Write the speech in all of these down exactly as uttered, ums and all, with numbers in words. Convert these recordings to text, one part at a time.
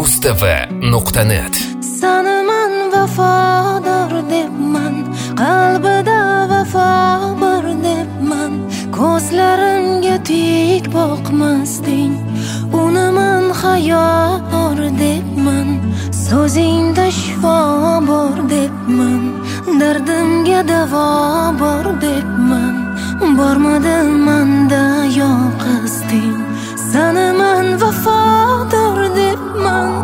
muz t v nuqta net. Sani man vafodor debman, qalbida vafo bor debman. Ko'zlarimga tik boqmasding, uni man hayo bor debman. So'zingda shifo bor debman, dardimga davo bor debman. Bormidi manda yoqasding, sani man vafodor debman.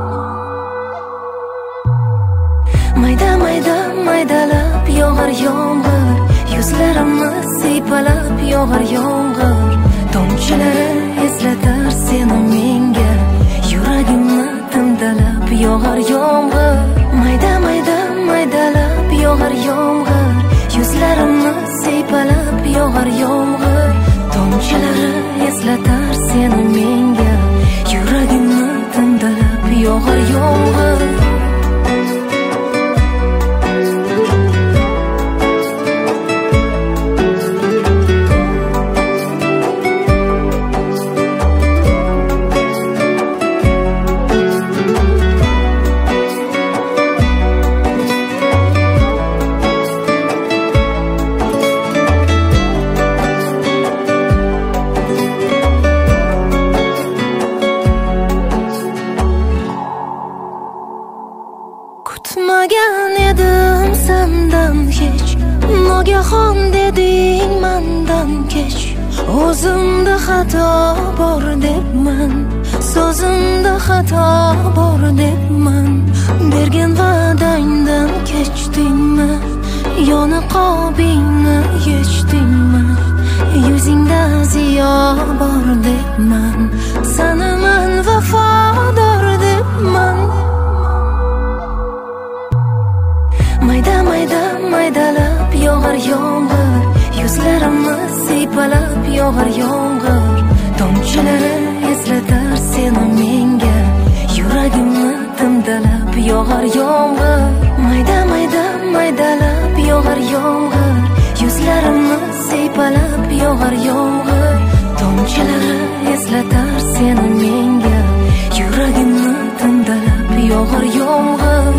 Mayda mayda maydalab yog'ar yomg'ir, yuzlarimni siypalab yog'ar yomg'ir. Tomchilari eslatar seni menga, yuragimni timdalab yog'ar yomg'ir. Mayda mayda maydalab yog'ar yomg'ir, yuzlarimni siypalab yog'ar yomg'ir. Tomchilari eslatar seni menga, yuragimni timdalab yog'ar yomg'ir. Kutmagan edim sendan hech, nogahon deding mandan kech. O'zimda xato bor debman, so'zimda xato bor debman. Bergan va'dangdan kechdingmi, yoniqobingni yechdingmi? Yuzingda ziyo bor debman, sani man vafodor debman. Mayda mayda maydalab yog'ar yomg'ir, yuzlarimni siypalab yog'ar yomg'ir. Tomchilari eslatar seni menga, yuragimni timdalab yog'ar yomg'ir. Mayda mayda maydalab yog'ar yomg'ir, yuzlarimni siypalab yog'ar yomg'ir. Tomchilari eslatar seni menga, yuragimni timdalab yog'ar yomg'ir.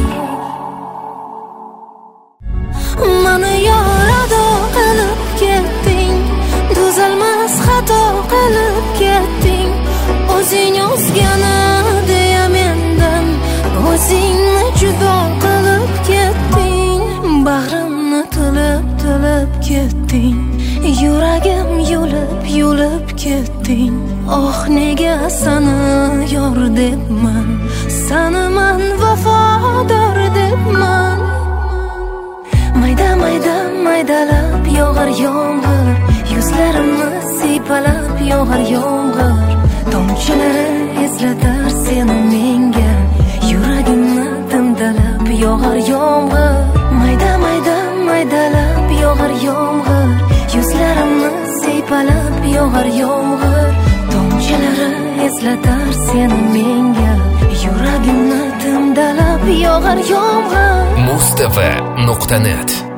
Mani yorado qilib ketding, tuzalmas xato qilib ketding. O'zing o'zgani deya mendan, o'zingni judo qilib ketding. Bag'rimni tilib tilib ketding, yuragim yulib yulib ketding. Oh nega sani yor debman, sani man vafodor debman. Mayda mayda maydalab yog'ar yomg'ir, yuzlarimni siypalab yog'ar yomg'ir. Tomchilari eslatar seni menga, yuragimni timdalab yog'ar yomg'ir. Mayda mayda maydalab yog'ar yomg'ir, yuzlarimni siypalab yog'ar yomg'ir. Tomchilari eslatar seni menga, yuragimni timdalab yog'ar yomg'ir. muz t v nuqta net